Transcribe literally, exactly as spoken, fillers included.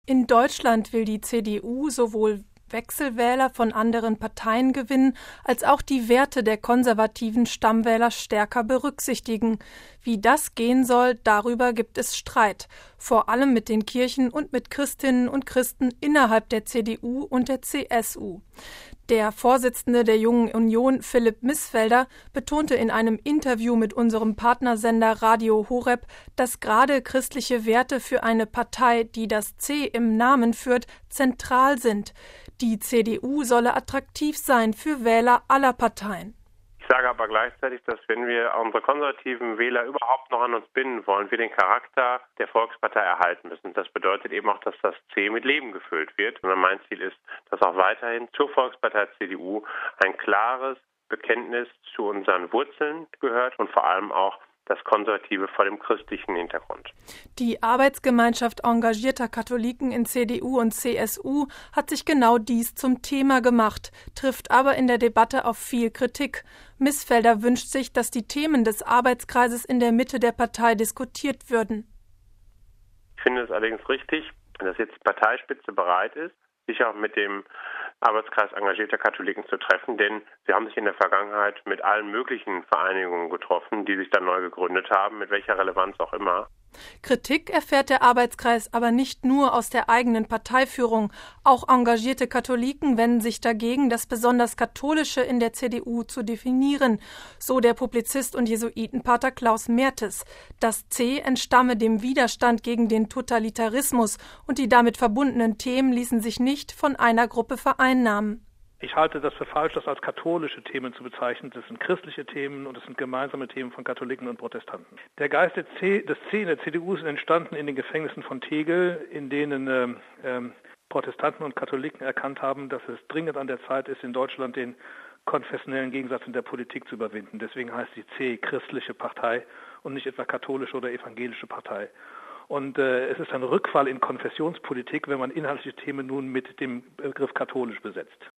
In Deutschland will die C D U sowohl Wechselwähler von anderen Parteien gewinnen, als auch die Werte der konservativen Stammwähler stärker berücksichtigen. Wie das gehen soll, darüber gibt es Streit, vor allem mit den Kirchen und mit Christinnen und Christen innerhalb der C D U und der C S U. Der Vorsitzende der Jungen Union, Philipp Missfelder, betonte in einem Interview mit unserem Partnersender Radio Horeb, dass gerade christliche Werte für eine Partei, die das C im Namen führt, zentral sind. Die C D U solle attraktiv sein für Wähler aller Parteien. Ich sage aber gleichzeitig, dass wenn wir unsere konservativen Wähler überhaupt noch an uns binden wollen, wir den Charakter der Volkspartei erhalten müssen. Das bedeutet eben auch, dass das C mit Leben gefüllt wird. Und mein Ziel ist, dass auch weiterhin zur Volkspartei C D U ein klares Bekenntnis zu unseren Wurzeln gehört und vor allem auch das Konservative vor dem christlichen Hintergrund. Die Arbeitsgemeinschaft engagierter Katholiken in C D U und C S U hat sich genau dies zum Thema gemacht, trifft aber in der Debatte auf viel Kritik. Missfelder wünscht sich, dass die Themen des Arbeitskreises in der Mitte der Partei diskutiert würden. Ich finde es allerdings richtig, dass jetzt die Parteispitze bereit ist, sich auch mit dem Arbeitskreis engagierter Katholiken zu treffen, denn sie haben sich in der Vergangenheit mit allen möglichen Vereinigungen getroffen, die sich dann neu gegründet haben, mit welcher Relevanz auch immer. Kritik erfährt der Arbeitskreis aber nicht nur aus der eigenen Parteiführung. Auch engagierte Katholiken wenden sich dagegen, das besonders Katholische in der C D U zu definieren, so der Publizist und Jesuitenpater Klaus Mertes. Das C entstamme dem Widerstand gegen den Totalitarismus und die damit verbundenen Themen ließen sich nicht von einer Gruppe vereinnahmen. Ich halte das für falsch, das als katholische Themen zu bezeichnen. Das sind christliche Themen und das sind gemeinsame Themen von Katholiken und Protestanten. Der Geist des C, des C in der C D U ist entstanden in den Gefängnissen von Tegel, in denen ähm, ähm, Protestanten und Katholiken erkannt haben, dass es dringend an der Zeit ist, in Deutschland den konfessionellen Gegensatz in der Politik zu überwinden. Deswegen heißt die C christliche Partei und nicht etwa katholische oder evangelische Partei. Und äh, es ist ein Rückfall in Konfessionspolitik, wenn man inhaltliche Themen nun mit dem Begriff katholisch besetzt.